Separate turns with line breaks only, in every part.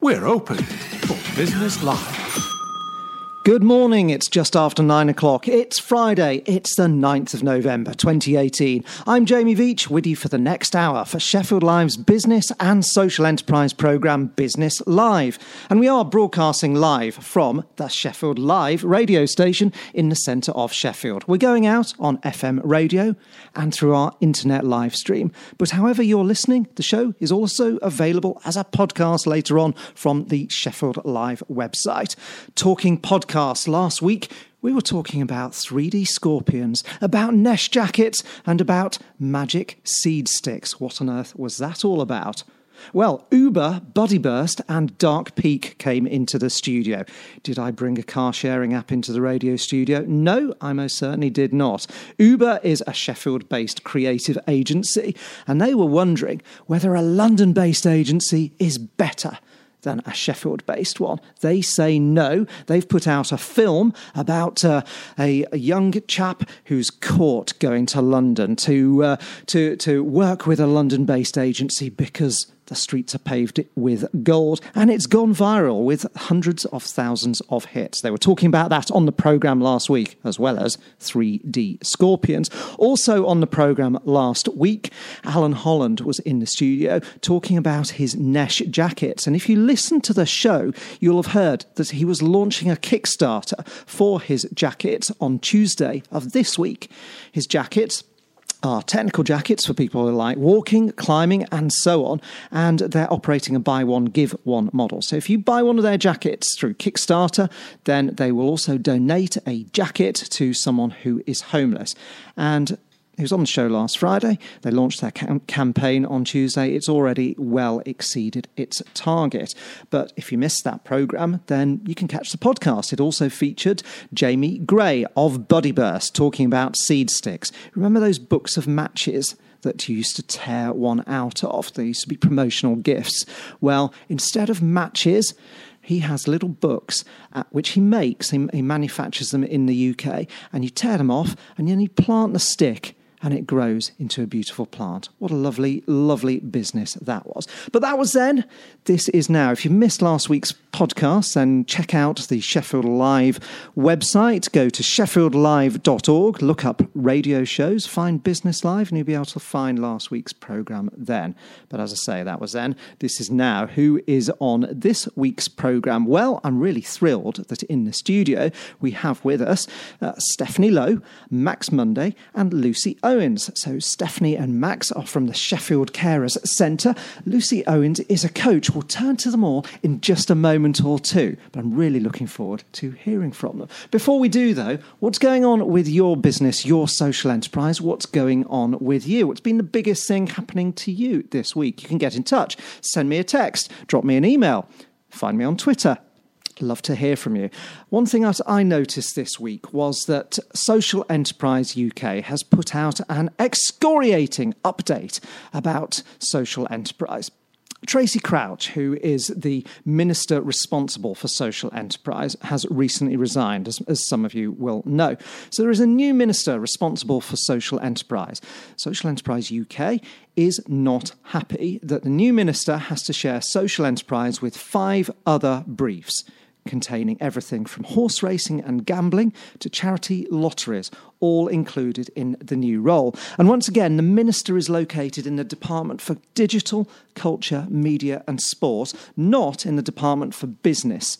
We're open for Business Live.
Good morning, it's just after 9 o'clock. It's Friday, it's the 9th of November 2018. I'm Jamie Veach, with you for the next hour for Sheffield Live's business and social enterprise programme Business Live. And we are broadcasting live from the Sheffield Live radio station in the centre of Sheffield. We're going out on FM radio and through our internet live stream. But however you're listening, the show is also available as a podcast later on from the Sheffield Live website. Talking podcast. Last week, we were talking about 3D scorpions, about Nesh jackets, and about magic seed sticks. What on earth was that all about? Well, Uber, Buddyburst, and Dark Peak came into the studio. Did I bring a car-sharing app into the radio studio? No, I most certainly did not. Uber is a Sheffield-based creative agency, and they were wondering whether a London-based agency is better than a Sheffield-based one. They say no. They've put out a film about a young chap who's caught going to London to work with a London-based agency because the streets are paved with gold, and it's gone viral with hundreds of thousands of hits. They were talking about that on the programme last week, as well as 3D Scorpions. Also on the programme last week, Alan Holland was in the studio talking about his Nesh jackets. And if you listen to the show, you'll have heard that he was launching a Kickstarter for his jackets on Tuesday of this week. His jackets are technical jackets for people who like walking, climbing, and so on, and they're operating a buy one, give one model. So if you buy one of their jackets through Kickstarter, then they will also donate a jacket to someone who is homeless. And he was on the show last Friday. They launched their campaign on Tuesday. It's already well exceeded its target. But if you missed that programme, then you can catch the podcast. It also featured Jamie Gray of Buddyburst talking about seed sticks. Remember those books of matches that you used to tear one out of? They used to be promotional gifts. Well, instead of matches, he has little books which he makes. He manufactures them in the UK, and you tear them off and then you plant the stick and it grows into a beautiful plant. What a lovely, lovely business that was. But that was then. This is now. If you missed last week's podcast, then check out the Sheffield Live website. Go to sheffieldlive.org, look up radio shows, find Business Live, and you'll be able to find last week's programme then. But as I say, that was then. This is now. Who is on this week's programme? Well, I'm really thrilled that in the studio we have with us Stephanie Lowe, Max Monday, and Lucy Owens. So Stephanie and Max are from the Sheffield Carers Centre. Lucy Owens is a coach. We'll turn to them all in just a moment or two, but I'm really looking forward to hearing from them. Before we do, though, what's going on with your business, your social enterprise? What's going on with you? What's been the biggest thing happening to you this week? You can get in touch. Send me a text. Drop me an email. Find me on Twitter. Love to hear from you. One thing that I noticed this week was that Social Enterprise UK has put out an excoriating update about social enterprise. Tracy Crouch, who is the Minister responsible for social enterprise, has recently resigned, as some of you will know. So there is a new Minister responsible for social enterprise. Social Enterprise UK is not happy that the new Minister has to share social enterprise with 5 other briefs, containing everything from horse racing and gambling to charity lotteries, all included in the new role. And once again, the Minister is located in the Department for Digital, Culture, Media and Sport, not in the Department for Business.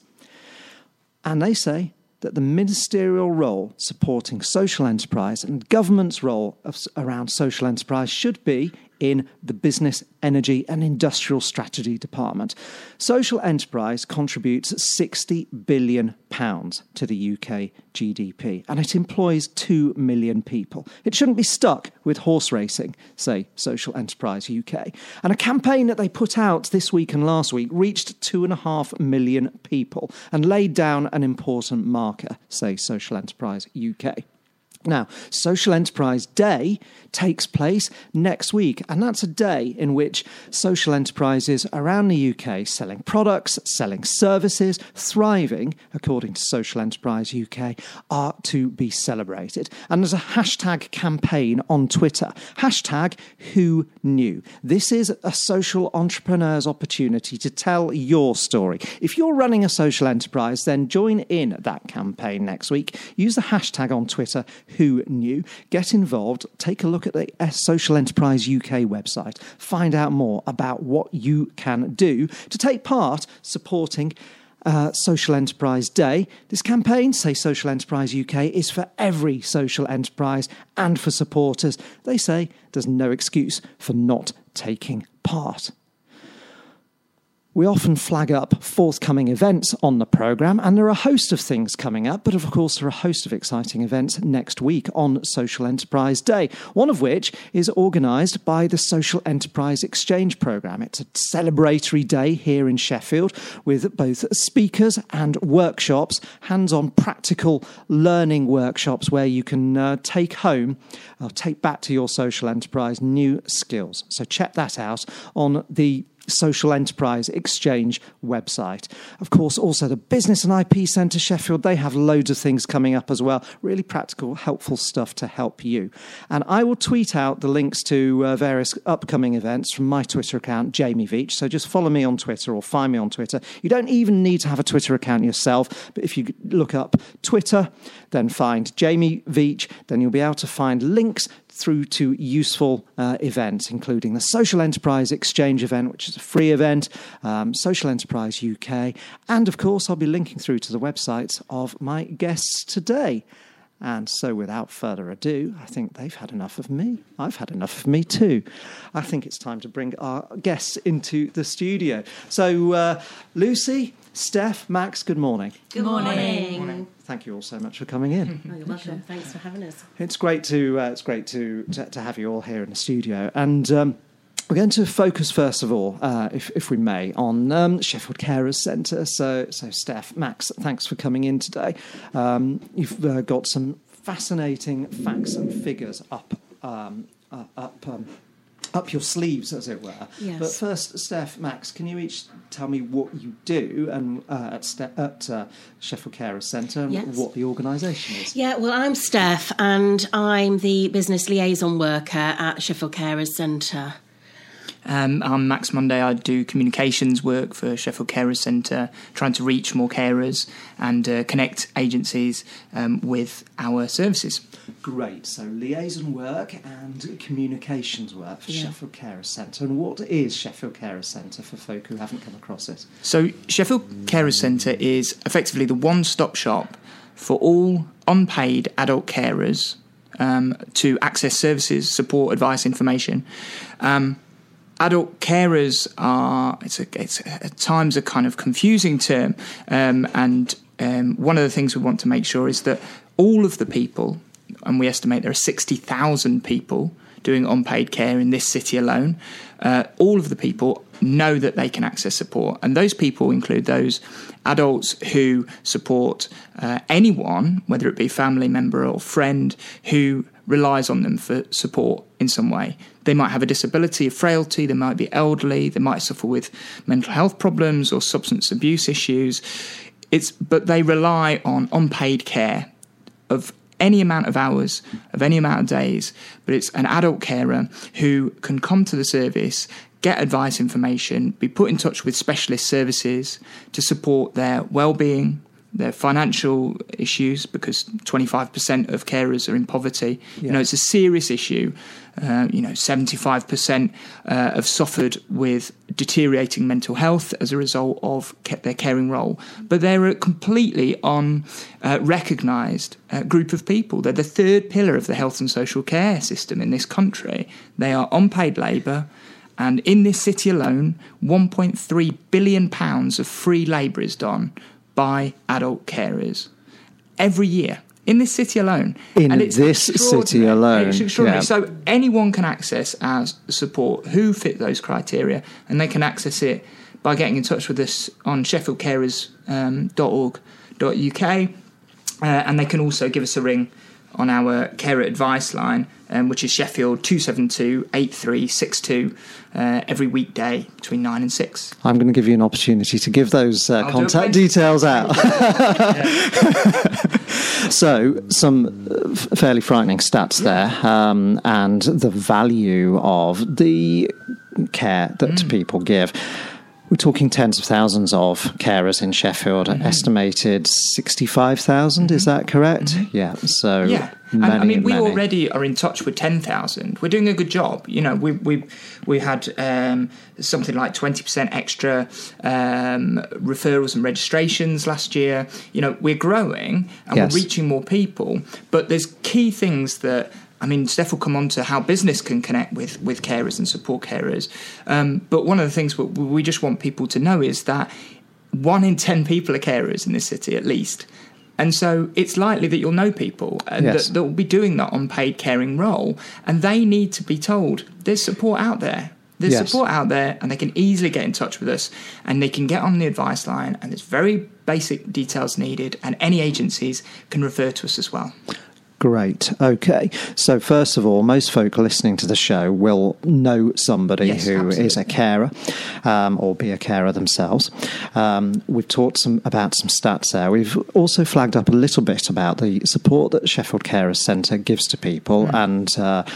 And they say that the ministerial role supporting social enterprise and government's role around social enterprise should be in the Business, Energy and Industrial Strategy Department. Social enterprise contributes £60 billion to the UK GDP, and it employs 2 million people. It shouldn't be stuck with horse racing, say Social Enterprise UK. And a campaign that they put out this week and last week reached 2.5 million people and laid down an important marker, say Social Enterprise UK. Now, Social Enterprise Day takes place next week, and that's a day in which social enterprises around the UK selling products, selling services, thriving, according to Social Enterprise UK, are to be celebrated. And there's a hashtag campaign on Twitter, hashtag Who Knew. This is a social entrepreneur's opportunity to tell your story. If you're running a social enterprise, then join in that campaign next week. Use the hashtag on Twitter, Who Knew. Get involved. Take a look at the Social Enterprise UK website. Find out more about what you can do to take part supporting Social Enterprise Day. This campaign, Say Social Enterprise UK, is for every social enterprise and for supporters. They say there's no excuse for not taking part. We often flag up forthcoming events on the programme, and there are a host of things coming up, but of course there are a host of exciting events next week on Social Enterprise Day, one of which is organised by the Social Enterprise Exchange Programme. It's a celebratory day here in Sheffield with both speakers and workshops, hands-on practical learning workshops where you can take back to your social enterprise new skills. So check that out on the Social Enterprise Exchange website. Of course, also the Business and IP Centre Sheffield, they have loads of things coming up as well. Really practical, helpful stuff to help you. And I will tweet out the links to various upcoming events from my Twitter account, Jamie Veach. So just follow me on Twitter or find me on Twitter. You don't even need to have a Twitter account yourself, but if you look up Twitter, then find Jamie Veach, then you'll be able to find links through to useful events, including the Social Enterprise Exchange event, which is a free event, Social Enterprise UK, and of course I'll be linking through to the websites of my guests today. And so without further ado, I think they've had enough of me. I've had enough of me too. I think it's time to bring our guests into the studio. So Lucy, Steph, Max, good morning.
Good morning.
Thank you all so much for coming in.
Oh, you're welcome. Thanks for having us.
It's great to have you all here in the studio, and we're going to focus first of all, if we may, on Sheffield Carers Centre. So Steph, Max, thanks for coming in today. You've got some fascinating facts and figures up your sleeves, as it were.
Yes.
But first, Steph, Max, can you each tell me what you do and at Sheffield Carers Centre and
Yes.
what the organisation is?
Yeah, well, I'm Steph, and I'm the business liaison worker at Sheffield Carers Centre.
I'm Max Monday. I do communications work for Sheffield Carers Centre, trying to reach more carers and connect agencies with our services.
Great. So liaison work and communications work for Sheffield Carers Centre. And what is Sheffield Carers Centre for folk who haven't come across it?
So Sheffield Carers Centre is effectively the one-stop shop for all unpaid adult carers to access services, support, advice, information. Adult carers are, it's at times a kind of confusing term, and one of the things we want to make sure is that all of the people, and we estimate there are 60,000 people doing unpaid care in this city alone, all of the people know that they can access support. And those people include those adults who support anyone, whether it be family member or friend, who relies on them for support in some way. They might have a disability, a frailty, they might be elderly, they might suffer with mental health problems or substance abuse issues. But they rely on unpaid care of any amount of hours, of any amount of days, but it's an adult carer who can come to the service, get advice, information, be put in touch with specialist services to support their well-being, their financial issues, because 25% of carers are in poverty. Yeah. You know, it's a serious issue. 75% have suffered with deteriorating mental health as a result of their caring role. But they're a completely unrecognised group of people. They're the third pillar of the health and social care system in this country. They are unpaid labour. And in this city alone, £1.3 billion of free labour is done by adult carers every year in this city alone.
It's city alone.
It's extraordinary.
Yeah.
So anyone can access our support who fit those criteria, and they can access it by getting in touch with us on sheffieldcarers.org.uk, and they can also give us a ring on our carer advice line, which is Sheffield 272 8362, every weekday between 9 and 6.
I'm going to give you an opportunity to give those contact details out. So, some fairly frightening stats there, and the value of the care that people give. We're talking tens of thousands of carers in Sheffield, estimated 65,000, is that correct? Yeah, so
many, we already are in touch with 10,000. We're doing a good job. You know, we had something like 20% extra referrals and registrations last year. You know, we're growing and we're reaching more people, but there's key things that, I mean, Steph will come on to how business can connect with carers and support carers. But one of the things we just want people to know is that 1 in 10 people are carers in this city, at least. And so it's likely that you'll know people that will be doing that unpaid caring role. And they need to be told there's support out there. There's support out there, and they can easily get in touch with us, and they can get on the advice line, and there's very basic details needed, and any agencies can refer to us as well.
Great. Okay. So first of all, most folk listening to the show will know somebody who is a carer, or be a carer themselves. We've talked about some stats there. We've also flagged up a little bit about the support that Sheffield Carers Centre gives to people, and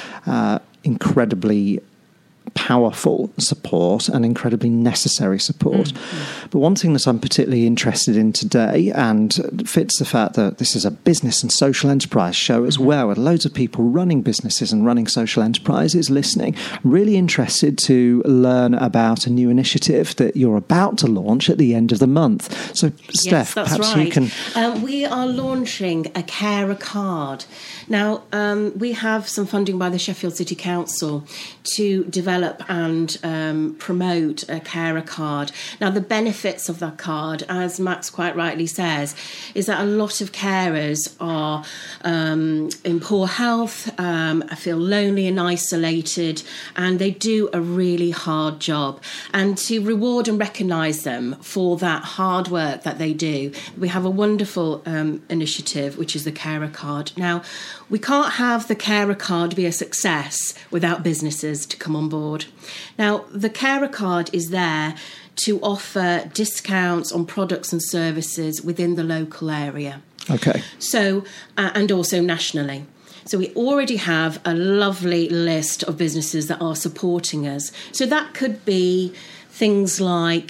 incredibly powerful support and incredibly necessary support. But one thing that I'm particularly interested in today, and fits the fact that this is a business and social enterprise show as well, with loads of people running businesses and running social enterprises listening, I'm really interested to learn about a new initiative that you're about to launch at the end of the month. So Steph, perhaps you can...
we are launching a carer card. Now, we have some funding by the Sheffield City Council to develop and promote a carer card. Now, the benefits of that card, as Max quite rightly says, is that a lot of carers are in poor health, feel lonely and isolated, and they do a really hard job. And to reward and recognise them for that hard work that they do, we have a wonderful initiative, which is the carer card. Now, we can't have the carer card be a success without businesses to come on board. Now, the carer card is there to offer discounts on products and services within the local area.
Okay.
So, and also nationally. So we already have a lovely list of businesses that are supporting us. So that could be things like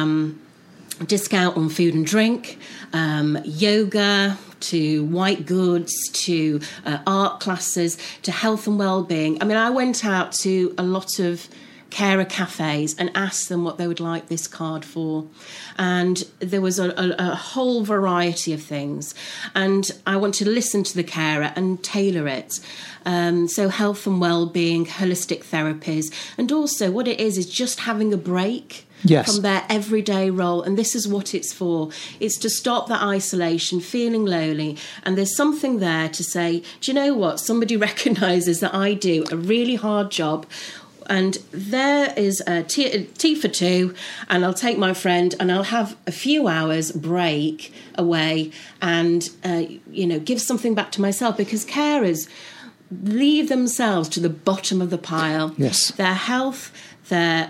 discount on food and drink, yoga, to white goods, to art classes, to health and well-being. I mean, I went out to a lot of carer cafes and asked them what they would like this card for. And there was a whole variety of things. And I want to listen to the carer and tailor it. So health and well-being, holistic therapies. And also what it is just having a break from their everyday role. And this is what it's for. It's to stop that isolation, feeling lonely. And there's something there to say, do you know what? Somebody recognises that I do a really hard job. And there is a tea for two, and I'll take my friend and I'll have a few hours break away and, give something back to myself, because carers leave themselves to the bottom of the pile.
Yes.
Their health, their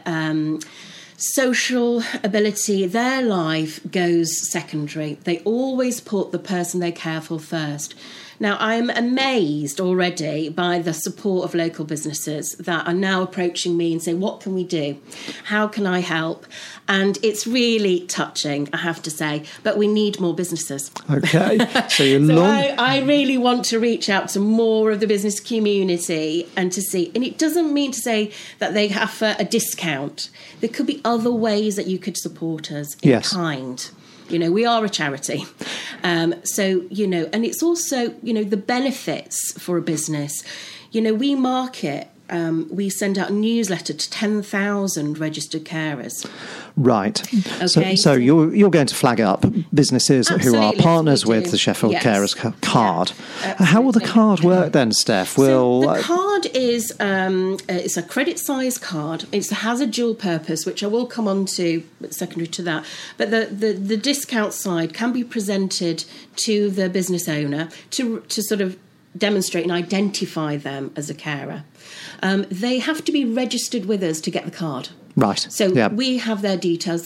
social ability, their life goes secondary. They always put the person they care for first. Now, I'm amazed already by the support of local businesses that are now approaching me and saying, what can we do? How can I help? And it's really touching, I have to say, but we need more businesses.
Okay. So
I really want to reach out to more of the business community and to see, and it doesn't mean to say that they have a discount. There could be other ways that you could support us in kind. We are a charity. And it's also, the benefits for a business. We market, we send out a newsletter to 10,000 registered carers.
Right.
Okay.
So you're going to flag up businesses who are partners with the Sheffield Carers card. Yeah, how will the card work then, Steph?
The card is it's a credit size card. It has a dual purpose, which I will come on to secondary to that. But the discount side can be presented to the business owner to sort of demonstrate and identify them as a carer. They have to be registered with us to get the card.
Right.
So we have their details.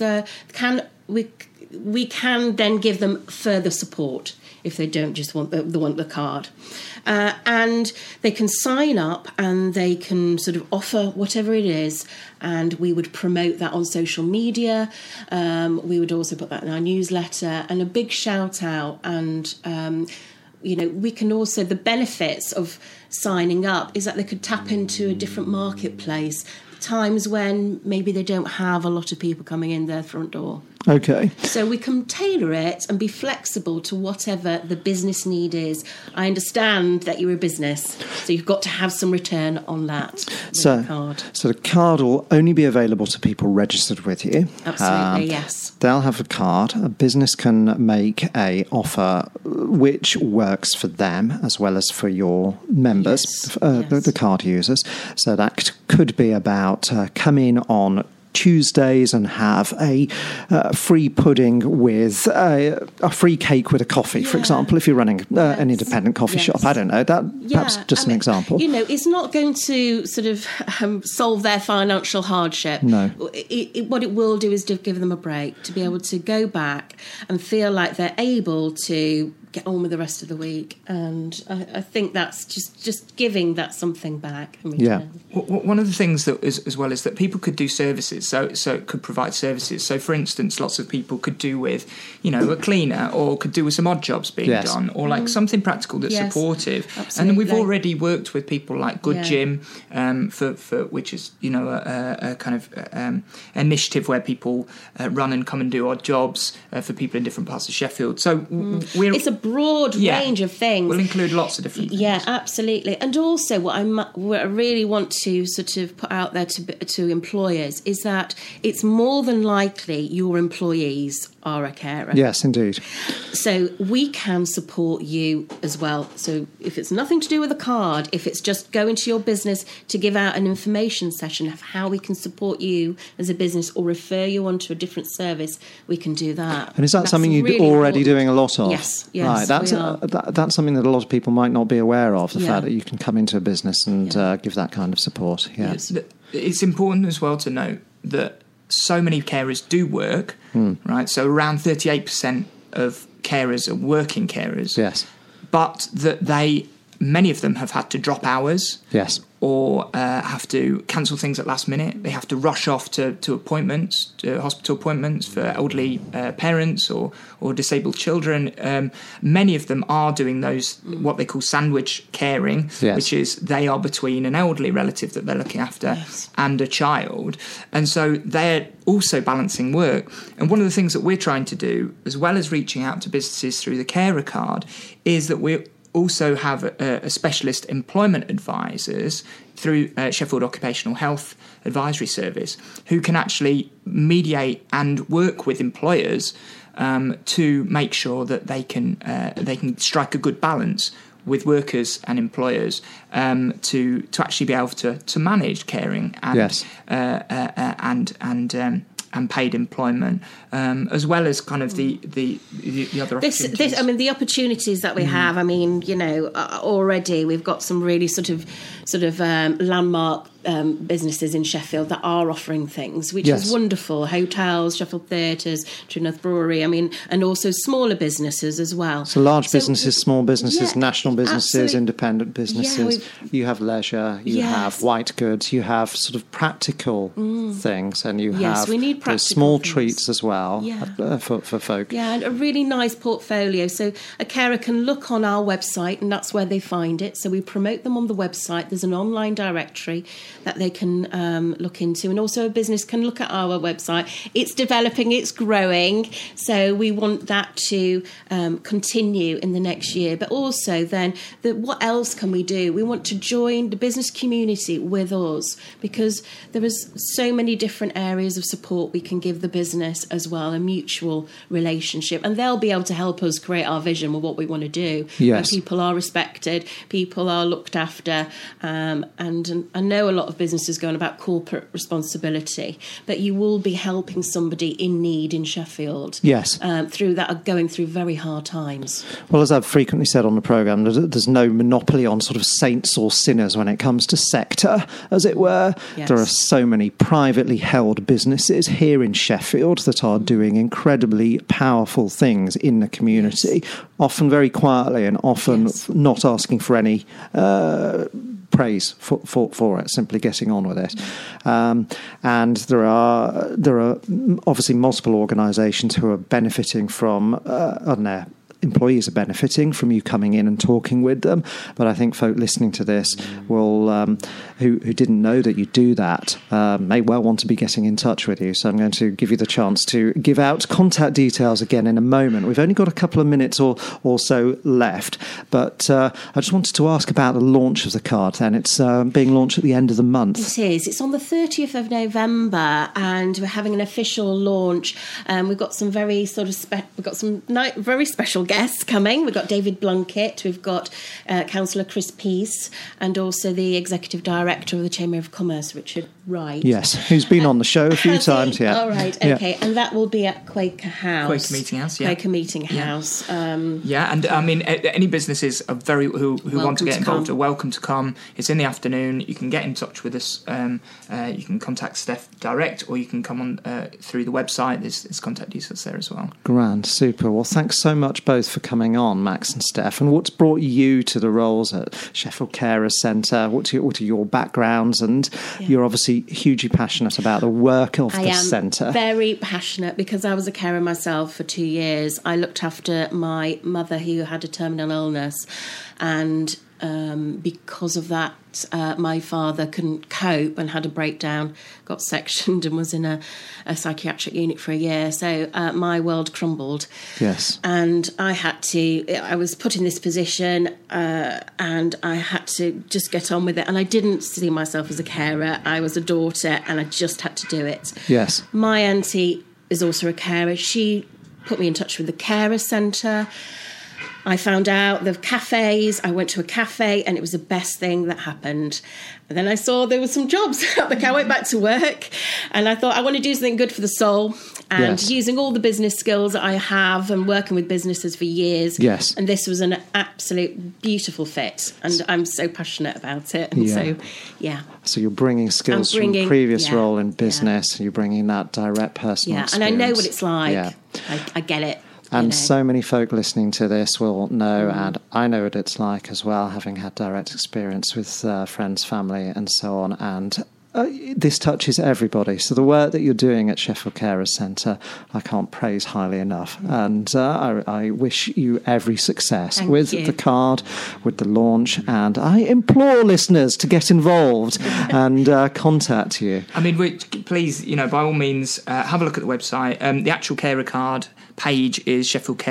We can then give them further support if they don't just want the card. And they can sign up and they can sort of offer whatever it is, and we would promote that on social media. We would also put that in our newsletter, and a big shout out. And we can also, the benefits of signing up is that they could tap into a different marketplace, times when maybe they don't have a lot of people coming in their front door.
Okay.
So we can tailor it and be flexible to whatever the business need is. I understand that you're a business, so you've got to have some return on that card. So
the card will only be available to people registered with you.
Absolutely, yes.
They'll have a card. A business can make a offer which works for them as well as for your members, the card users. So that could be about come in on Tuesdays and have a free pudding with a free cake with a coffee, for example, if you're running an independent coffee shop. I don't know. Perhaps just an example.
It's not going to sort of solve their financial hardship.
No.
What it will do is to give them a break, to be able to go back and feel like they're able to get on with the rest of the week. And I think that's just giving that something back in return.
Yeah. One of the things that is, as well, is that people could do services. So it could provide services. So, for instance, lots of people could do with, a cleaner, or could do with some odd jobs being done, or like something practical that's supportive.
Absolutely.
And we've already worked with people like Good Gym, for which is a kind of initiative where people run and come and do odd jobs for people in different parts of Sheffield. So
it's a broad range of things.
We'll include lots of different things.
Yeah, absolutely. And also what I really want to sort of put out there to employers is that it's more than likely your employees are a carer.
Yes, indeed.
So we can support you as well. So if it's nothing to do with a card, if it's just going to your business to give out an information session of how we can support you as a business or refer you on to a different service, we can do that.
And is that something you're really already doing a lot of?
Yes.
Right. That's something that a lot of people might not be aware of, the fact that you can come into a business and give that kind of support. Yeah.
It's important as well to note that so many carers do work, right? So around 38% of carers are working carers.
Yes.
But that many of them have had to drop hours.
Yes.
Or have to cancel things at last minute. They have to rush off to appointments, to hospital appointments for elderly parents or disabled children. Many of them are doing those, what they call sandwich caring, which is they are between an elderly relative that they're looking after and a child. And so they're also balancing work. And one of the things that we're trying to do, as well as reaching out to businesses through the carer card, is that we're also have a specialist employment advisors through Sheffield Occupational Health Advisory Service who can actually mediate and work with employers to make sure that they can strike a good balance with workers and employers to actually be able to manage caring and paid employment, as well as kind of the other opportunities.
The opportunities that we have. Already we've got some really sort of landmark businesses in Sheffield that are offering things, which is wonderful. Hotels, Sheffield Theatres, Trinath Brewery. And also smaller businesses as well.
So large businesses, small businesses, national businesses, independent businesses. You have leisure. You have white goods. You have sort of practical things, and you have
we need practical
small
things.
Treats as well for folk.
Yeah, and a really nice portfolio. So a carer can look on our website, and that's where they find it. So we promote them on the website. There's an online directory that they can look into, and also a business can look at our website. It's developing, it's growing, so we want that to continue in the next year. But also then, what else can we do? We want to join the business community with us, because there is so many different areas of support we can give the business as well, a mutual relationship, and they'll be able to help us create our vision of what we want to do.
Yes.
People are respected, people are looked after, and I know a lot lot of businesses going about corporate responsibility, but you will be helping somebody in need in Sheffield.
Yes.
Through that, going through very hard times.
Well, as I've frequently said on the programme, there's no monopoly on sort of saints or sinners when it comes to sector, as it were.
Yes.
There are so many privately held businesses here in Sheffield that are doing incredibly powerful things in the community, often very quietly and often not asking for any praise for it, simply getting on with it. And there are obviously multiple organisations who are benefiting from, their employees are benefiting from you coming in and talking with them. But I think folk listening to this will, who didn't know that you do that, may well want to be getting in touch with you. So I'm going to give you the chance to give out contact details again in a moment. We've only got a couple of minutes or so left, but I just wanted to ask about the launch of the card then. It's being launched at the end of the month.
It is. It's on the 30th of November, and we're having an official launch. We've got some very very special guests coming. We've got David Blunkett, we've got Councillor Chris Peace, and also the Executive Director of the Chamber of Commerce, Richard Wright.
Yes, who's been on the show a few times. Yeah.
All right, okay. Yeah. And that will be at Quaker House.
Quaker Meeting House, yeah.
Quaker Meeting House.
And I mean, any businesses are who want to get involved are welcome to come. It's in the afternoon. You can get in touch with us. You can contact Steph direct, or you can come on through the website. There's contact details there as well.
Grand, super. Well, thanks so much both for coming on, Max and Steph. And what's brought you to the roles at Sheffield Carers Centre? What are your backgrounds? And you're obviously hugely passionate about the work of the centre.
Very passionate, because I was a carer myself for 2 years. I looked after my mother who had a terminal illness, and because of that, my father couldn't cope and had a breakdown, got sectioned and was in a psychiatric unit for a year. So my world crumbled.
Yes.
And I was put in this position and I had to just get on with it. And I didn't see myself as a carer. I was a daughter and I just had to do it.
Yes.
My auntie is also a carer. She put me in touch with the Carer Centre. I found out the cafes. I went to a cafe and it was the best thing that happened. And then I saw there were some jobs. I went back to work and I thought I want to do something good for the soul. And using all the business skills that I have and working with businesses for years.
Yes.
And this was an absolute beautiful fit. And I'm so passionate about it. And
So you're bringing skills from previous role in business. You're bringing that direct personal experience.
And I know what it's like. Yeah. I get it.
And so many folk listening to this will know, and I know what it's like as well, having had direct experience with friends, family, and so on. And this touches everybody. So the work that you're doing at Sheffield Carers Centre, I can't praise highly enough. And I wish you every success with the card, with the launch. And I implore listeners to get involved and contact you.
I mean, please, by all means, have a look at the website. The actual carer card page is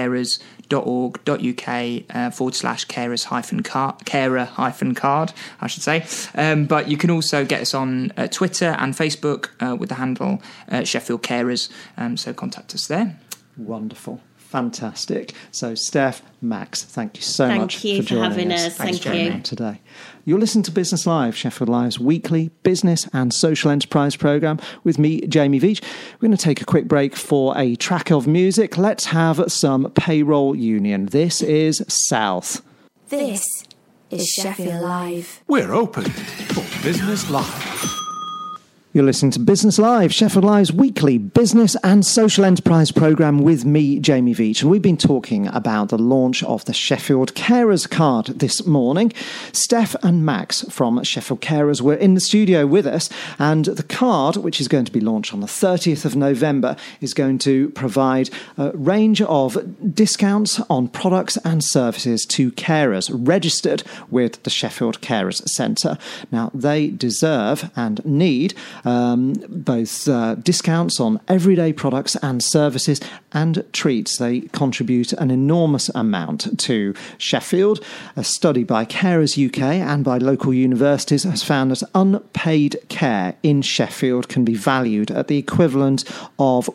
sheffieldcarers.org.uk/carers-carer-card, I should say. But you can also get us on Twitter and Facebook with the handle Sheffield Carers. So contact us there.
Wonderful. Fantastic. So, Steph, Max, thank you so much for joining us.
Thank you
today. You're listening to Business Live, Sheffield Live's weekly business and social enterprise programme with me, Jamie Veach. We're going to take a quick break for a track of music. Let's have some Payroll Union. This is South.
This is Sheffield Live.
We're open for Business Live.
You're listening to Business Live, Sheffield Live's weekly business and social enterprise programme with me, Jamie Veach. And we've been talking about the launch of the Sheffield Carers card this morning. Steph and Max from Sheffield Carers were in the studio with us. And the card, which is going to be launched on the 30th of November, is going to provide a range of discounts on products and services to carers registered with the Sheffield Carers Centre. Now, they deserve and need both discounts on everyday products and services and treats. They contribute an enormous amount to Sheffield. A study by Carers UK and by local universities has found that unpaid care in Sheffield can be valued at the equivalent of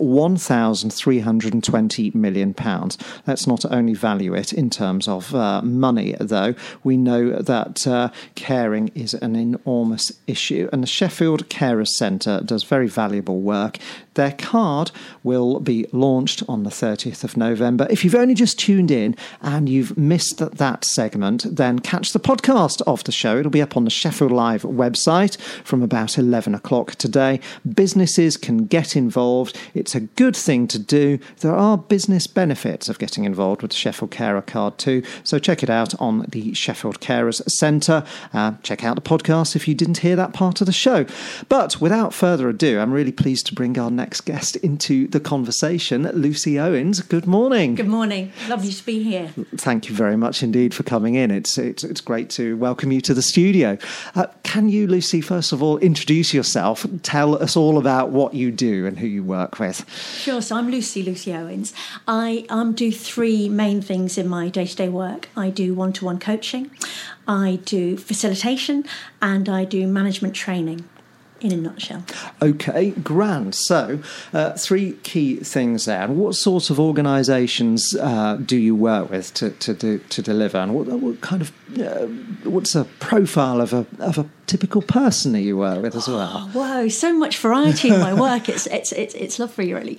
£1,320 million. Let's not only value it in terms of money, though. We know that caring is an enormous issue, and the Sheffield Carers Centre does very valuable work. Their card will be launched on the 30th of November. If you've only just tuned in and you've missed that segment, then catch the podcast of the show. It'll be up on the Sheffield Live website from about 11 o'clock today. Businesses can get involved. It's a good thing to do. There are business benefits of getting involved with the Sheffield Carer Card too. So check it out on the Sheffield Carers Centre. Check out the podcast if you didn't hear that part of the show. But without further ado, I'm really pleased to bring our next guest into the conversation, Lucy Owens. Good morning.
Good morning. Lovely to be here.
Thank you very much indeed for coming in. It's great to welcome you to the studio. Can you, Lucy, first of all, introduce yourself? Tell us all about what you do and who you work with.
Sure. So I'm Lucy Owens. I do three main things in my day-to-day work. I do one-to-one coaching, I do facilitation, and I do management training. In a nutshell. Okay,
grand. So, three key things there. And what sort of organisations do you work with to deliver? And what kind of what's a profile of a typical person that you work with as well?
Oh, whoa, so much variety in my work. It's lovely, really.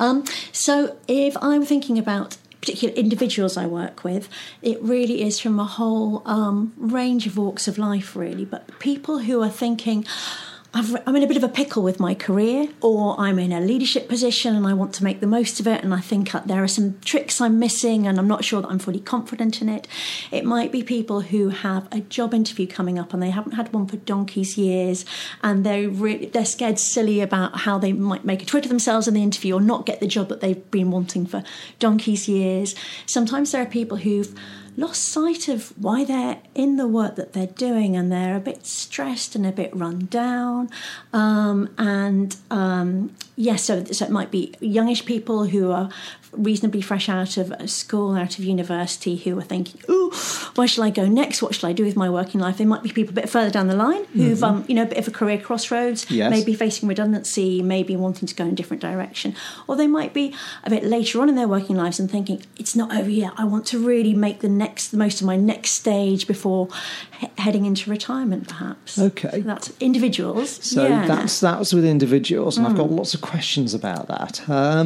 So, if I'm thinking about particular individuals I work with, it really is from a whole range of walks of life, really. But people who are thinking, I'm in a bit of a pickle with my career, or I'm in a leadership position and I want to make the most of it, and I think there are some tricks I'm missing and I'm not sure that I'm fully confident in it. It might be people who have a job interview coming up and they haven't had one for donkey's years, and they're scared silly about how they might make a twit of themselves in the interview or not get the job that they've been wanting for donkey's years. Sometimes there are people who've lost sight of why they're in the work that they're doing, and they're a bit stressed and a bit run down. So it might be youngish people who are reasonably fresh out of school, out of university, who are thinking, "Ooh, where shall I go next? What shall I do with my working life?" They might be people a bit further down the line who've, a bit of a career crossroads, maybe facing redundancy, maybe wanting to go in a different direction. Or they might be a bit later on in their working lives and thinking, "It's not over yet. I want to really make the most of my next stage before heading into retirement, perhaps."
Okay,
so that's individuals.
So that's with individuals, and I've got lots of questions about that.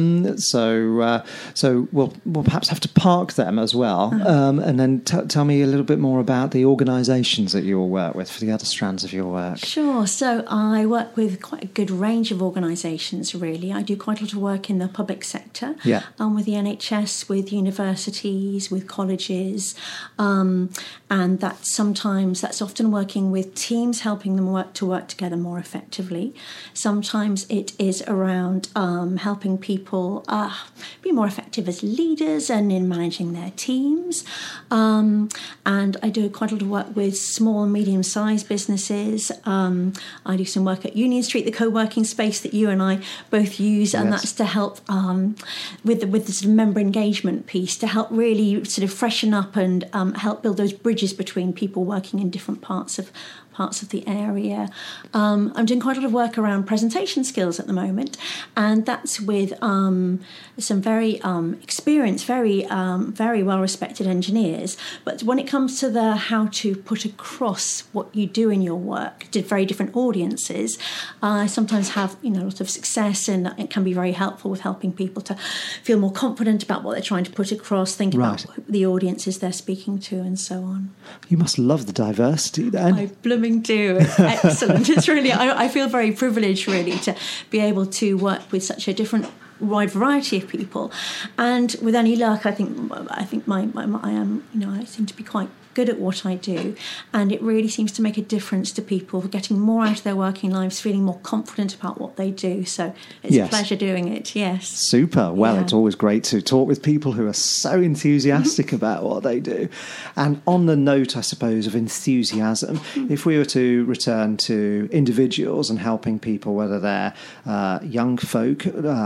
So we'll perhaps have to park them as well, and then tell me a little bit more about the organisations that you'll work with for the other strands of your work.
Sure. So I work with quite a good range of organisations, really. I do quite a lot of work in the public sector, with the NHS, with universities, with colleges, and that's often working with teams, helping them work together more effectively. Sometimes it is around helping people be more effective as leaders and in managing their teams. And I do quite a lot of work with small and medium-sized businesses. I do some work at Union Street, the co-working space that you and I both use, and that's to help with the sort of member engagement piece, to help really sort of freshen up and help build those bridges between people working in different parts of the area. I'm doing quite a lot of work around presentation skills at the moment, and that's with some very experienced, very well-respected engineers. But when it comes to the how to put across what you do in your work to very different audiences, I sometimes have a lot of success, and it can be very helpful with helping people to feel more confident about what they're trying to put across, think about the audiences they're speaking to, and so on.
You must love the diversity then.
I blooming do. It's excellent. It's really, I feel very privileged, really, to be able to work with such a wide variety of people, and with any luck, I think I seem to be quite good at what I do, and it really seems to make a difference to people, getting more out of their working lives, feeling more confident about what they do. So it's a pleasure doing it. Yes.
Super. Well, it's always great to talk with people who are so enthusiastic about what they do. And on the note, I suppose, of enthusiasm, if we were to return to individuals and helping people, whether they're young folk,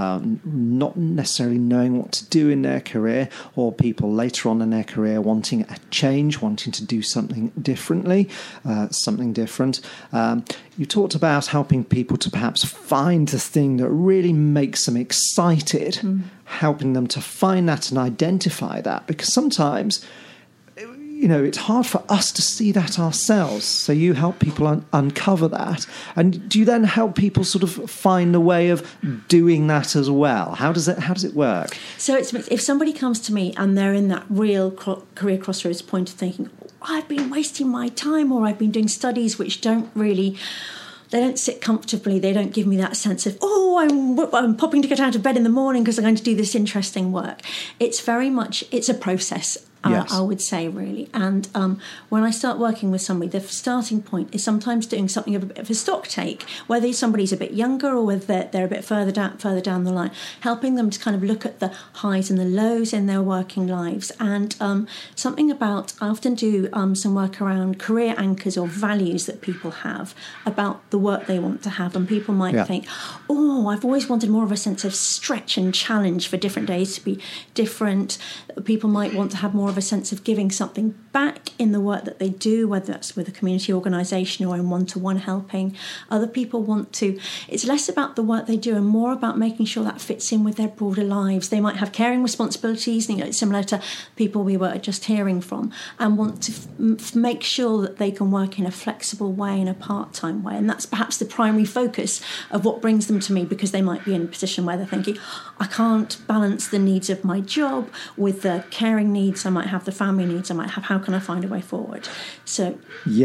not necessarily knowing what to do in their career, or people later on in their career wanting a change, wanting to do something differently, something different. You talked about helping people to perhaps find the thing that really makes them excited, helping them to find that and identify that, because sometimes, it's hard for us to see that ourselves. So you help people uncover that. And do you then help people sort of find a way of doing that as well? How does it work?
So if somebody comes to me and they're in that real career crossroads point of thinking, I've been wasting my time, or I've been doing studies which they don't sit comfortably. They don't give me that sense of, I'm popping to get out of bed in the morning because I'm going to do this interesting work. It's a process. I would say, really. And when I start working with somebody, the starting point is sometimes doing something of a bit of a stock take, whether somebody's a bit younger or whether they're a bit further down the line, helping them to kind of look at the highs and the lows in their working lives. And something about, I often do some work around career anchors or values that people have about the work they want to have. And people might think, I've always wanted more of a sense of stretch and challenge for different days to be different. People might want to have more of a sense of giving something back in the work that they do, whether that's with a community organisation or in one-to-one helping. Other people it's less about the work they do and more about making sure that fits in with their broader lives. They might have caring responsibilities, similar to people we were just hearing from, and want to make sure that they can work in a flexible way, in a part-time way. And that's perhaps the primary focus of what brings them to me, because they might be in a position where they're thinking, I can't balance the needs of my job with the caring needs I might have, the family needs I might have. How can I find a way forward? So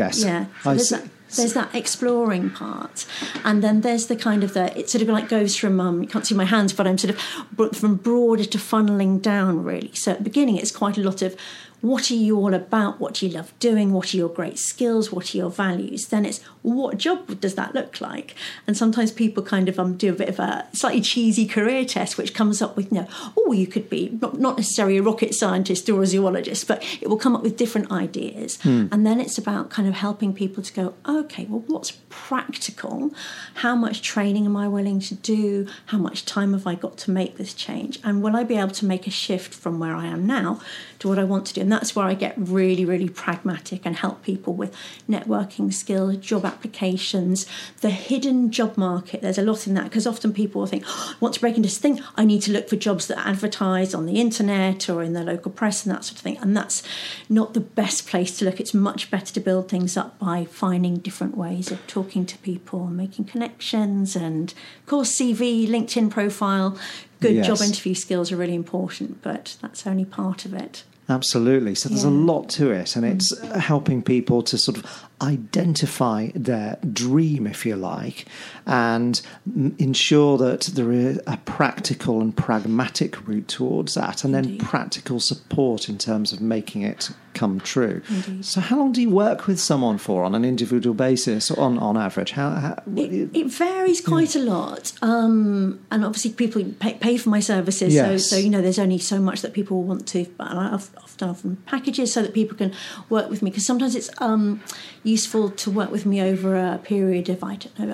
there's that exploring part, and then there's the kind of it sort of like goes from you can't see my hands, but I'm sort of from broader to funneling down, really. So at the beginning it's quite a lot of, what are you all about? What do you love doing? What are your great skills? What are your values? Then it's, what job does that look like? And sometimes people kind of do a bit of a slightly cheesy career test, which comes up with, you could be not necessarily a rocket scientist or a zoologist, but it will come up with different ideas. And then it's about kind of helping people to go, okay, well, what's practical? How much training am I willing to do? How much time have I got to make this change? And will I be able to make a shift from where I am now to what I want to do? And that's where I get really, really pragmatic and help people with networking skills, job applications, the hidden job market. There's a lot in that, because often people will think, I want to break into this thing, I need to look for jobs that are advertised on the internet or in the local press and that sort of thing. And that's not the best place to look. It's much better to build things up by finding different ways of talking to people and making connections. And of course, CV, LinkedIn profile, good job interview skills are really important, but that's only part of it.
Absolutely. So there's a lot to it, and it's helping people to sort of identify their dream, if you like, and ensure that there is a practical and pragmatic route towards that, and then practical support in terms of making it come true. Indeed. So how long do you work with someone for on an individual basis, on average?
It varies quite a lot, and obviously people pay for my services, so there's only so much that people want to, but I've often packages so that people can work with me, because sometimes it's useful to work with me over a period of,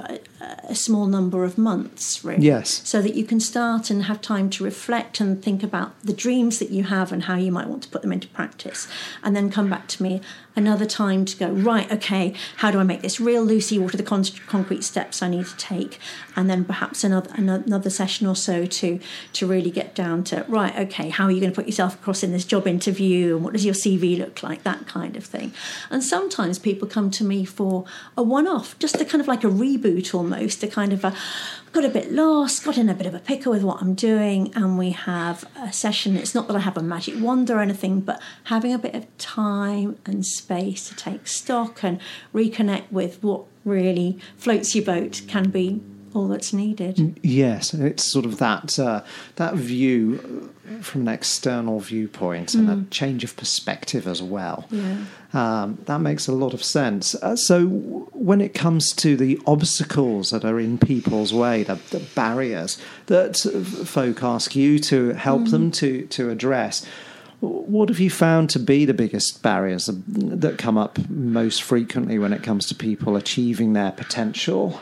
a small number of months, really. Yes. So that you can start and have time to reflect and think about the dreams that you have and how you might want to put them into practice, and then come back to me another time to go, right, okay, how do I make this real, Lucy? What are the concrete steps I need to take? And then perhaps another session or so to really get down to, right, okay, how are you going to put yourself across in this job interview, and what does your CV look like, that kind of thing. And sometimes people come to me for a one-off, just a kind of like a reboot almost, a kind of got a bit lost, got in a bit of a pickle with what I'm doing, and we have a session. It's not that I have a magic wand or anything, but having a bit of time and space to take stock and reconnect with what really floats your boat can be all that's needed.
Yes, it's sort of that view from an external viewpoint and a change of perspective as well. That makes a lot of sense. So when it comes to the obstacles that are in people's way, the barriers that folk ask you to help them to address, what have you found to be the biggest barriers that come up most frequently when it comes to people achieving their potential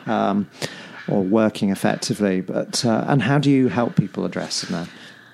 or working effectively? And how do you help people address that?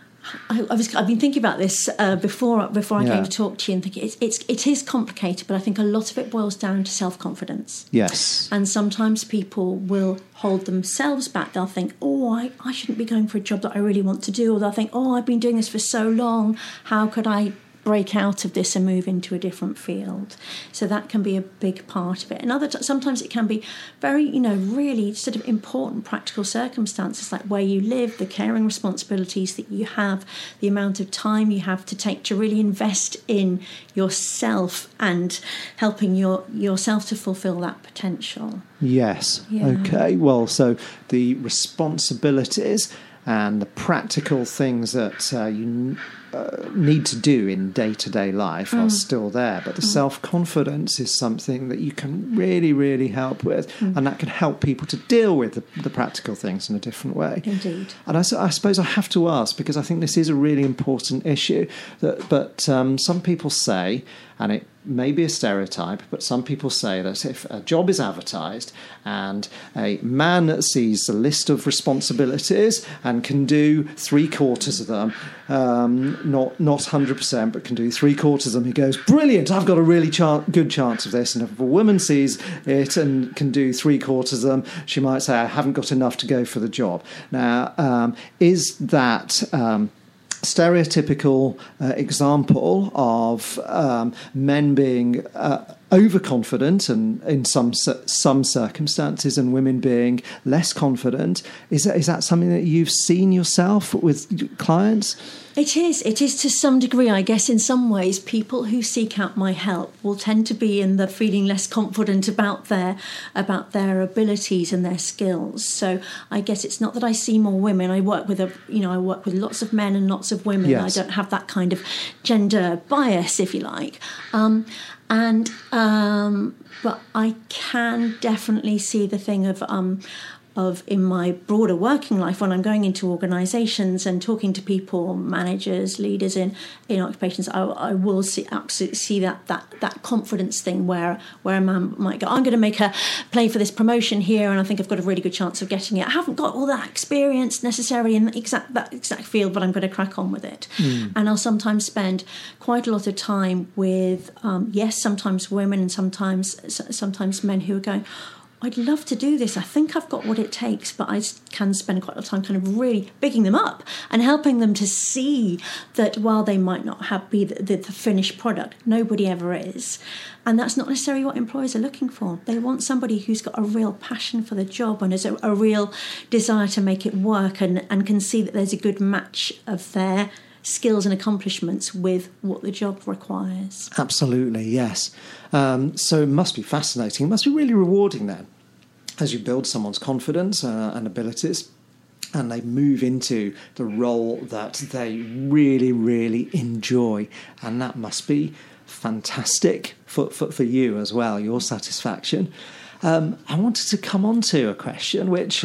I've been thinking about this before I came to talk to you, and thinking it is complicated, but I think a lot of it boils down to self-confidence.
Yes.
And sometimes people will hold themselves back. They'll think, I shouldn't be going for a job that I really want to do, or they'll think, I've been doing this for so long, how could I break out of this and move into a different field? So that can be a big part of it. And sometimes it can be very, really sort of important practical circumstances, like where you live, the caring responsibilities that you have, the amount of time you have to take to really invest in yourself and helping yourself to fulfill that potential.
Yes. Yeah. Okay. Well, so the responsibilities and the practical things that you need to do in day-to-day life are still there, but the self-confidence is something that you can really, really help with, and that can help people to deal with the practical things in a different way.
Indeed.
And I suppose I have to ask, because I think this is a really important issue, but some people say, and it may be a stereotype, but some people say that if a job is advertised and a man sees the list of responsibilities and can do 3/4 of them, not 100%, but can do 3/4 of them, he goes, brilliant, I've got a really good chance of this. And if a woman sees it and can do 3/4 of them, she might say, I haven't got enough to go for the job. Now, is that stereotypical example of men being overconfident and in some circumstances, and women being less confident? Is that something that you've seen yourself with clients?
It is to some degree. I guess in some ways people who seek out my help will tend to be in the feeling less confident about their abilities and their skills. So I guess it's not that I see more women. I work with lots of men and lots of women. Yes. I don't have that kind of gender bias, if you like. But I can definitely see the thing of in my broader working life, when I'm going into organisations and talking to people, managers, leaders in occupations, I will absolutely see that confidence thing where a man might go, I'm going to make a play for this promotion here, and I think I've got a really good chance of getting it. I haven't got all that experience necessarily in that exact field, but I'm going to crack on with it. And I'll sometimes spend quite a lot of time with sometimes women and sometimes men who are going, I'd love to do this. I think I've got what it takes, but I can spend quite a lot of time kind of really bigging them up and helping them to see that while they might not be the finished product, nobody ever is. And that's not necessarily what employers are looking for. They want somebody who's got a real passion for the job and has a real desire to make it work and can see that there's a good match of their skills and accomplishments with what the job requires.
Absolutely, yes. So it must be fascinating. It must be really rewarding then, as you build someone's confidence and abilities, and they move into the role that they really, really enjoy. And that must be fantastic for you as well, your satisfaction. I wanted to come on to a question which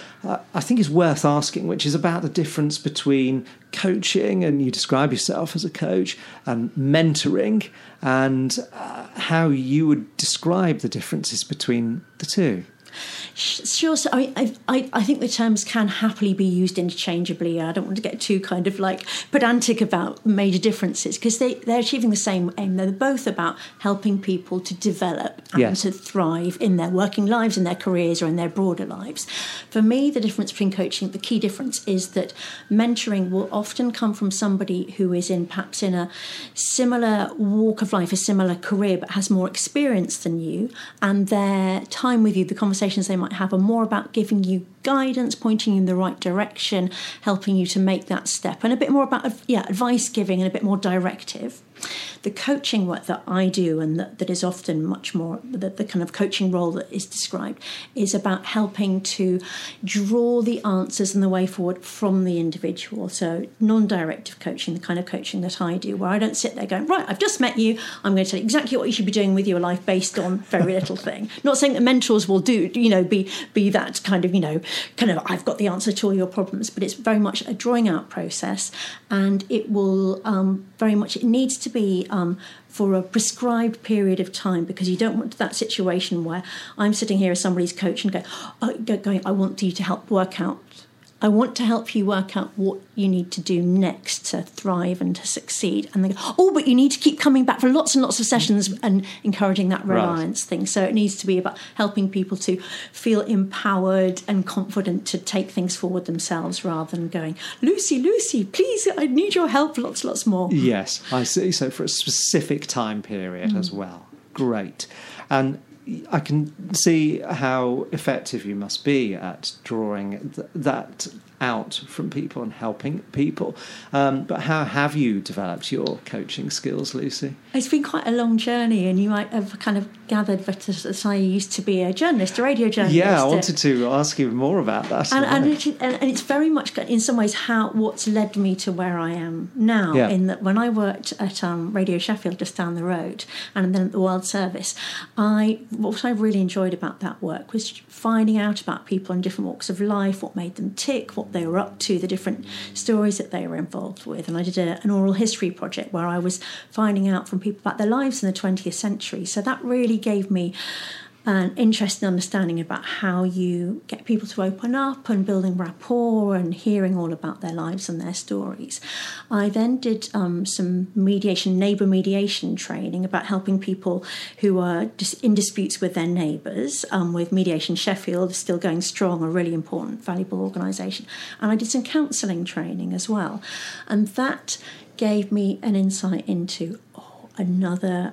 I think is worth asking, which is about the difference between coaching, and you describe yourself as a coach, and mentoring, and how you would describe the differences between the two.
Sure. So I think the terms can happily be used interchangeably. I don't want to get too kind of like pedantic about major differences, because they're achieving the same aim. They're both about helping people to develop and to thrive in their working lives, in their careers, or in their broader lives. For me, the difference between coaching, the key difference is that mentoring will often come from somebody who is perhaps in a similar walk of life, a similar career, but has more experience than you, and their time with you, the conversations they might have, are more about giving you guidance, pointing you in the right direction, helping you to make that step, and a bit more about advice giving and a bit more directive. The coaching work that I do, and that is often much more the kind of coaching role that is described, is about helping to draw the answers and the way forward from the individual. So non-directive coaching, the kind of coaching that I do, where I don't sit there going, right, I've just met you, I'm going to tell you exactly what you should be doing with your life based on very little thing. Not saying that mentors will do, be that kind of I've got the answer to all your problems, but it's very much a drawing out process, and it will it needs to be for a prescribed period of time, because you don't want that situation where I'm sitting here as somebody's coach and going, I want you to help work out. I want to help you work out what you need to do next to thrive and to succeed. And they go, but you need to keep coming back for lots and lots of sessions and encouraging that reliance thing. So it needs to be about helping people to feel empowered and confident to take things forward themselves, rather than going, Lucy, please, I need your help, lots more.
Yes, I see. So for a specific time period as well. Great. And I can see how effective you must be at drawing that out from people and helping people. But how have you developed your coaching skills, Lucy?
It's been quite a long journey, and you might have kind of gathered that I used to be a journalist, a radio journalist. Yeah,
I wanted to ask you more about that.
And it's very much, in some ways, what's led me to where I am now. Yeah. In that, when I worked at Radio Sheffield just down the road, and then at the World Service, what I really enjoyed about that work was finding out about people in different walks of life, what made them tick, what they were up to, the different stories that they were involved with. And I did an oral history project where I was finding out from people about their lives in the 20th century. So that really gave me an interest and understanding about how you get people to open up and building rapport and hearing all about their lives and their stories. I then did some neighbour mediation training about helping people who are just in disputes with their neighbours, with Mediation Sheffield still going strong, a really important, valuable organisation. And I did some counselling training as well. And that gave me an insight into another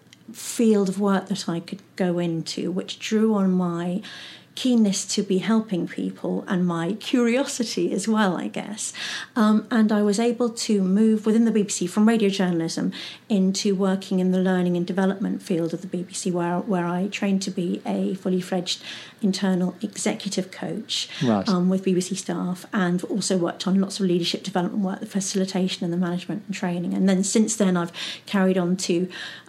field of work that I could go into, which drew on my keenness to be helping people and my curiosity as well, I guess. And I was able to move within the BBC from radio journalism into working in the learning and development field of the BBC, where I trained to be a fully fledged internal executive coach with BBC staff, and also worked on lots of leadership development work, the facilitation and the management and training. And then since then I've carried on to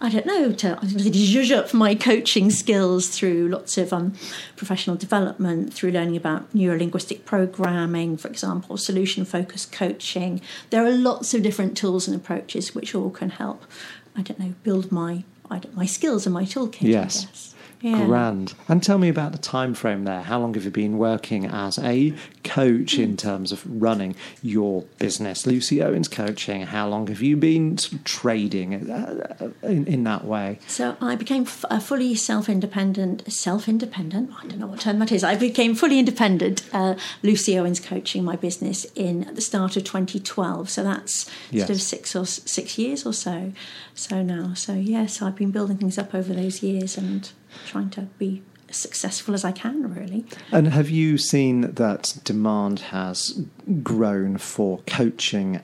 zhuzh up my coaching skills through lots of professional development, through learning about neurolinguistic programming, for example, solution-focused coaching. There are lots of different tools and approaches which all can help, build my skills and my toolkit,
yes.
I guess.
Yeah. Grand. And tell me about the time frame there. How long have you been working as a coach in terms of running your business? Lucy Owens Coaching, how long have you been trading in that way? So
I became fully self-independent, I don't know what term that is. I became fully independent, Lucy Owens Coaching, my business, at the start of 2012. So that's sort of 6 years or so now. So yes, I've been building things up over those years and trying to be as successful as I can, really.
And have you seen that demand has grown for coaching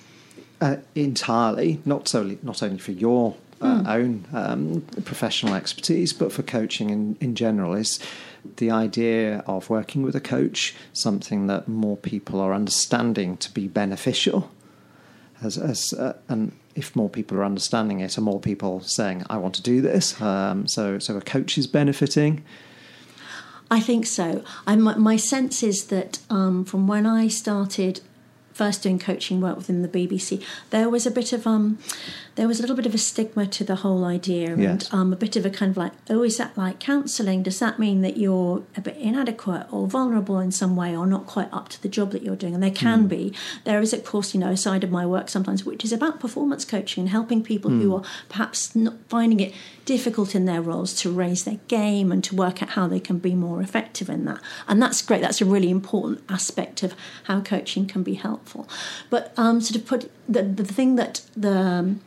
entirely, not only for your own professional expertise, but for coaching in general? Is the idea of working with a coach something that more people are understanding to be beneficial? And if more people are understanding it, are more people saying, I want to do this? So a coach is benefiting?
I think so. My sense is that from when I started first doing coaching work within the BBC, there was a little bit of a stigma to the whole idea, and a bit of a kind of like, is that like counselling? Does that mean that you're a bit inadequate or vulnerable in some way, or not quite up to the job that you're doing? And there can be. There is, of course, a side of my work sometimes which is about performance coaching and helping people who are perhaps not finding it difficult in their roles to raise their game and to work out how they can be more effective in that. And that's great. That's a really important aspect of how coaching can be helpful. But the thing that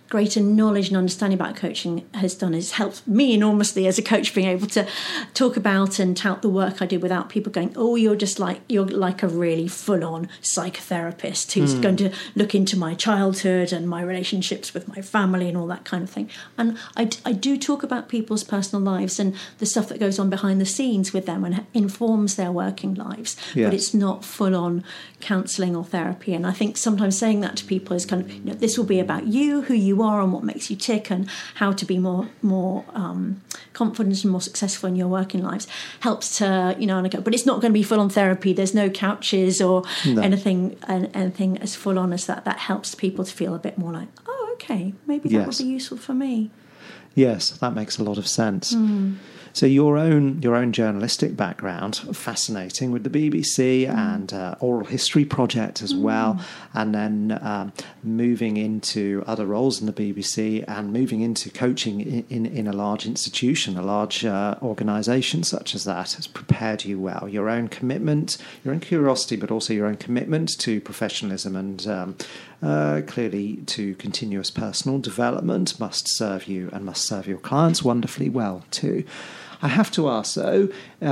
greater knowledge and understanding about coaching has done is helped me enormously as a coach, being able to talk about and tout the work I do without people going, oh, you're like a really full-on psychotherapist who's going to look into my childhood and my relationships with my family and all that kind of thing. And I do talk about people's personal lives and the stuff that goes on behind the scenes with them and informs their working lives, but it's not full-on counselling or therapy. And I think sometimes saying that to people is kind of, this will be about you, who you are and what makes you tick, and how to be more confident and more successful in your working lives, helps to, and I go, but it's not going to be full on therapy. There's no couches or anything as full on as that. That helps people to feel a bit more like, oh, okay, maybe that would be useful for me.
Yes, that makes a lot of sense. So your own journalistic background, fascinating, with the BBC and Oral History Project as well, and then moving into other roles in the BBC and moving into coaching in a large institution, a large organisation such as that, has prepared you well. Your own commitment, your own curiosity, but also your own commitment to professionalism and clearly to continuous personal development must serve you and must serve your clients wonderfully well too. I have to ask, though,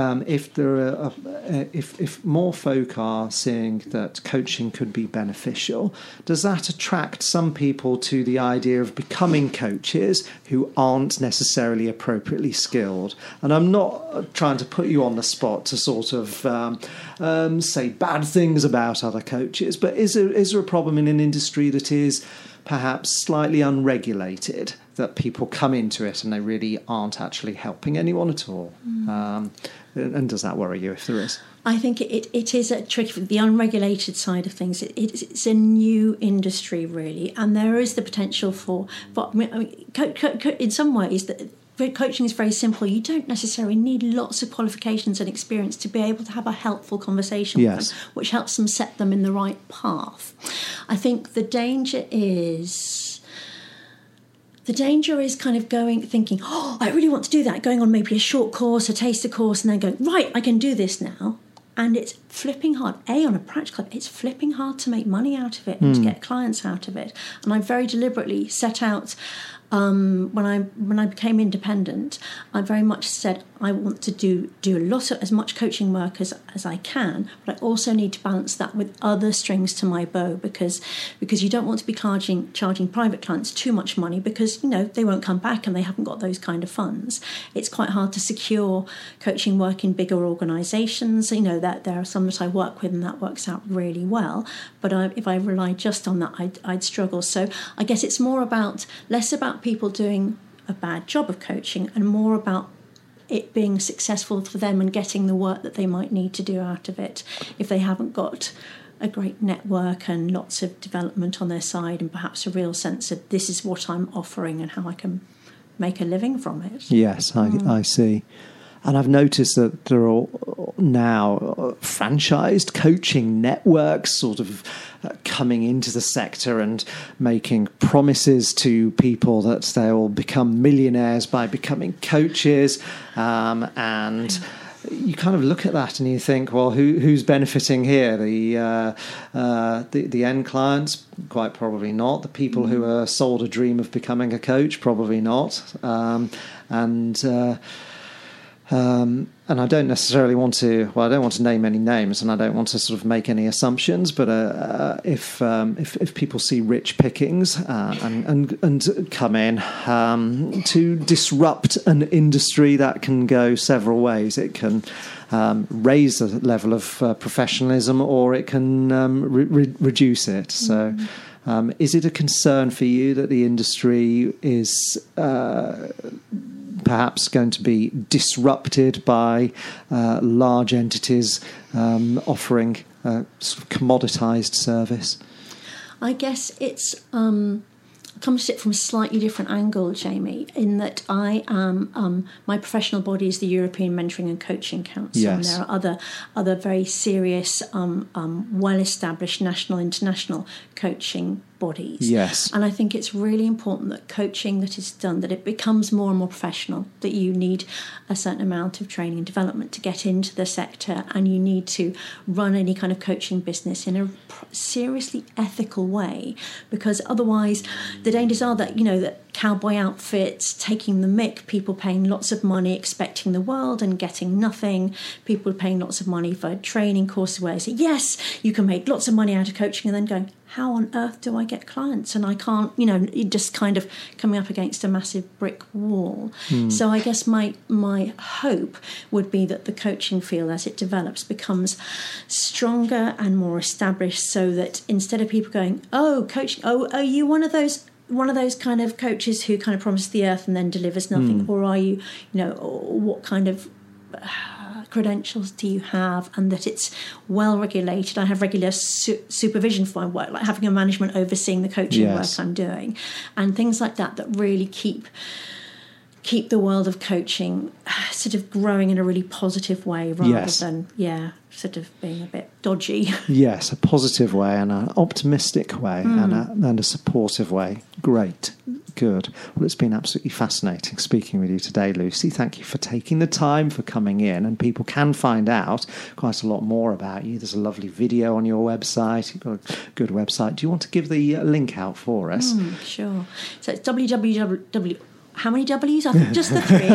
if more folk are seeing that coaching could be beneficial, does that attract some people to the idea of becoming coaches who aren't necessarily appropriately skilled? And I'm not trying to put you on the spot to sort of say bad things about other coaches, but is there a problem in an industry that is perhaps slightly unregulated, that people come into it and they really aren't actually helping anyone at all? And does that worry you if there is?
I think it is a tricky, the unregulated side of things. It's a new industry, really, and there is the potential for in some ways, that coaching is very simple. You don't necessarily need lots of qualifications and experience to be able to have a helpful conversation with them, which helps them set them in the right path. I think the danger is kind of thinking, oh, I really want to do that, going on maybe a short course, a taster course, and then going, right, I can do this now. And it's flipping hard. On a practical, it's flipping hard to make money out of it and to get clients out of it. And I very deliberately set out, when I became independent, I very much said I want to do as much coaching work as I can, but I also need to balance that with other strings to my bow, because you don't want to be charging private clients too much money, because they won't come back and they haven't got those kind of funds. It's quite hard to secure coaching work in bigger organisations. That there are some that I work with and that works out really well, but if I relied just on that, I'd struggle. So I guess it's less about people doing a bad job of coaching and more about it being successful for them and getting the work that they might need to do out of it, if they haven't got a great network and lots of development on their side and perhaps a real sense of this is what I'm offering and how I can make a living from it.
Yes, I see. And I've noticed that there are now franchised coaching networks sort of coming into the sector and making promises to people that they'll become millionaires by becoming coaches. And you kind of look at that and you think, well, who's benefiting here? The end clients? Quite probably not. The people who are sold a dream of becoming a coach? Probably not. And I don't necessarily want to. Well, I don't want to name any names, and I don't want to sort of make any assumptions. But if people see rich pickings and come in to disrupt an industry, that can go several ways. It can raise the level of professionalism, or it can reduce it. So. Is it a concern for you that the industry is perhaps going to be disrupted by large entities offering a sort of commoditized service?
I guess it's comes at it from a slightly different angle, Jamie, in that I am my professional body is the European Mentoring and Coaching Council, and there are other very serious, well-established national, international coaching bodies.
Yes.
And I think it's really important that coaching that is done, that it becomes more and more professional, that you need a certain amount of training and development to get into the sector, and you need to run any kind of coaching business in a seriously ethical way, because otherwise the dangers are that, that cowboy outfits, taking the mick, people paying lots of money, expecting the world and getting nothing, people paying lots of money for training courses where they say, yes, you can make lots of money out of coaching, and then going, how on earth do I get clients? And I can't, just kind of coming up against a massive brick wall. So I guess my hope would be that the coaching field, as it develops, becomes stronger and more established, so that instead of people going, oh, coaching, are you one of those kind of coaches who kind of promises the earth and then delivers nothing? Or are you, what kind of credentials do you have, and that it's well regulated? I have regular supervision for my work, like having a management overseeing the coaching work I'm doing, and things like that really keep the world of coaching sort of growing in a really positive way, rather than sort of being a bit dodgy. Yes,
a positive way and an optimistic way and a supportive way. Great. Good. Well, it's been absolutely fascinating speaking with you today, Lucy. Thank you for taking the time, for coming in, and people can find out quite a lot more about you. There's a lovely video on your website. You've got a good website. Do you want to give the link out for us?
Sure. So it's www. How many W's? I think just the three.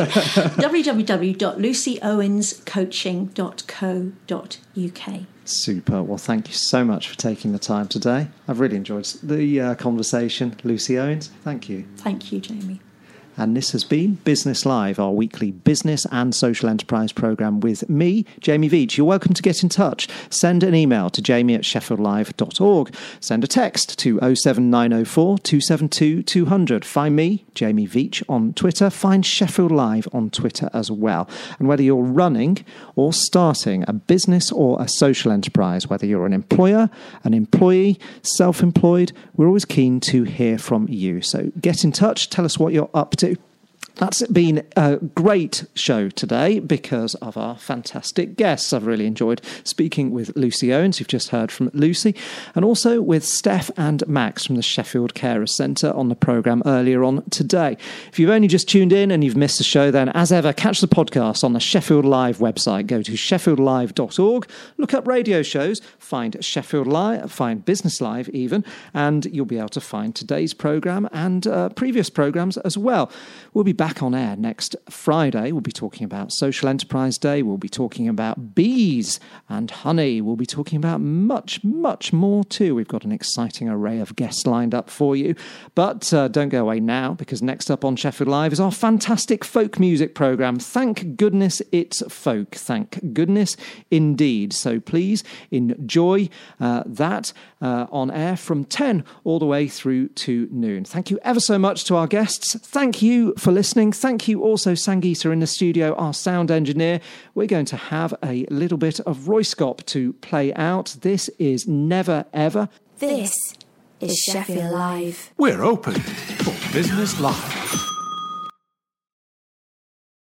www.lucyowenscoaching.co.uk.
Super. Well, thank you so much for taking the time today. I've really enjoyed the conversation. Lucy Owens, thank you.
Thank you, Jamie.
And this has been Business Live, our weekly business and social enterprise programme with me, Jamie Veitch. You're welcome to get in touch. Send an email to jamie@sheffieldlive.org. Send a text to 07904 272 200. Find me, Jamie Veitch, on Twitter. Find Sheffield Live on Twitter as well. And whether you're running or starting a business or a social enterprise, whether you're an employer, an employee, self-employed, we're always keen to hear from you. So get in touch. Tell us what you're up to. That's been a great show today because of our fantastic guests. I've really enjoyed speaking with Lucy Owens, you've just heard from Lucy, and also with Steph and Max from the Sheffield Carers Centre on the programme earlier on today. If you've only just tuned in and you've missed the show, then as ever, catch the podcast on the Sheffield Live website. Go to sheffieldlive.org, look up radio shows, find Sheffield Live, find Business Live even, and you'll be able to find today's programme and previous programmes as well. We'll be back on air next Friday. We'll be talking about Social Enterprise Day. We'll be talking about bees and honey. We'll be talking about much, much more too. We've got an exciting array of guests lined up for you. But don't go away now, because next up on Sheffield Live is our fantastic folk music programme. Thank goodness it's folk. Thank goodness indeed. So please enjoy that on air from 10 all the way through to noon. Thank you ever so much to our guests. Thank you for listening. Thank you also, Sangeeta in the studio, our sound engineer. We're going to have a little bit of Royskop to play out. This is Never Ever.
This is Sheffield Live.
We're open for Business Live.